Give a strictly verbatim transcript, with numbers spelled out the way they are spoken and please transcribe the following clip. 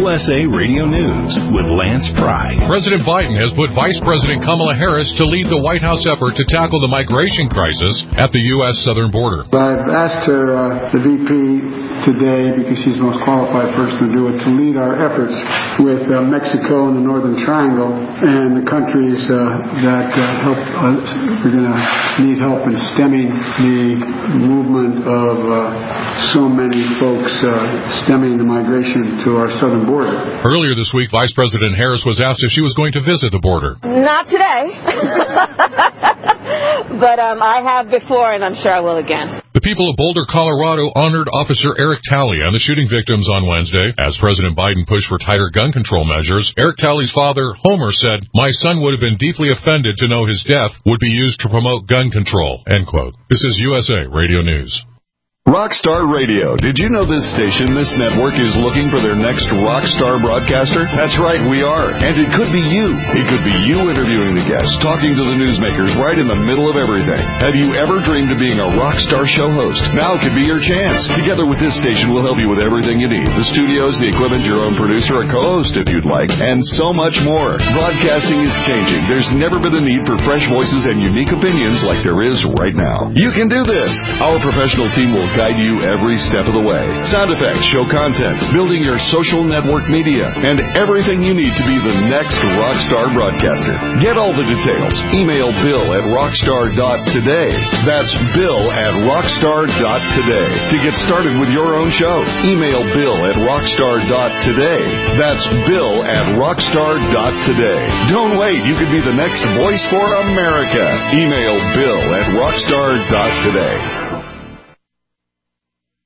U S A Radio News with Lance Pry. President Biden has put Vice President Kamala Harris to lead the White House effort to tackle the migration crisis at the U S southern border. I've asked her, uh, the V P today, because she's the most qualified person to do it, to lead our efforts with uh, Mexico and the Northern Triangle and the countries uh, that uh, help. Uh, we're going to need help in stemming the movement of uh, so many folks uh, stemming the migration to our southern border. Earlier this week, Vice President Harris was asked if she was going to visit the border. Not today, but um, I have before, and I'm sure I will again. The people of Boulder, Colorado honored Officer Eric Talley and the shooting victims on Wednesday. As President Biden pushed for tighter gun control measures, Eric Talley's father, Homer, said, "My son would have been deeply offended to know his death would be used to promote gun control." End quote. This is U S A Radio News. Rockstar Radio. Did you know this station, this network, is looking for their next rock star broadcaster? That's right, we are. And it could be you. It could be you interviewing the guests, talking to the newsmakers right in the middle of everything. Have you ever dreamed of being a rock star show host? Now could be your chance. Together with this station, we'll help you with everything you need. The studios, the equipment, your own producer, a co-host if you'd like, and so much more. Broadcasting is changing. There's never been a need for fresh voices and unique opinions like there is right now. You can do this. Our professional team will guide you every step of the way. Sound effects, show content, building your social network media, and everything you need to be the next rockstar broadcaster. Get all the details. Email Bill at rockstar dot today. That's Bill at rockstar dot today. To get started with your own show, email Bill at rockstar dot today. That's Bill at rockstar dot today. Don't wait. You could be the next voice for America. Email Bill at rockstar dot today.